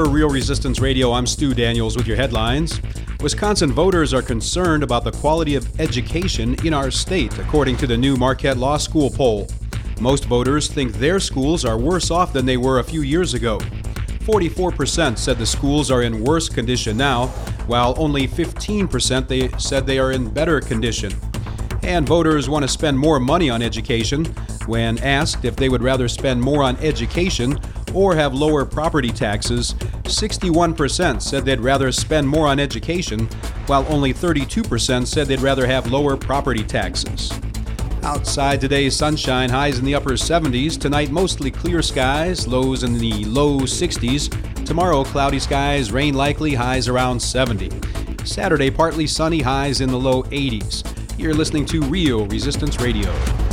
Real Resistance Radio, I'm Stu Daniels with your headlines. Wisconsin voters are concerned about the quality of education in our state, according to the new Marquette Law School poll. Most voters think their schools are worse off than they were a few years ago. 44% said the schools are in worse condition now, while only 15% said they are in better condition. And voters want to spend more money on education. When asked if they would rather spend more on education or have lower property taxes, 61% said they'd rather spend more on education, while only 32% said they'd rather have lower property taxes. Outside today, sunshine, highs in the upper 70s. Tonight, mostly clear skies, lows in the low 60s. Tomorrow, cloudy skies, rain likely, highs around 70. Saturday, partly sunny, highs in the low 80s. You're listening to Real Resistance Radio.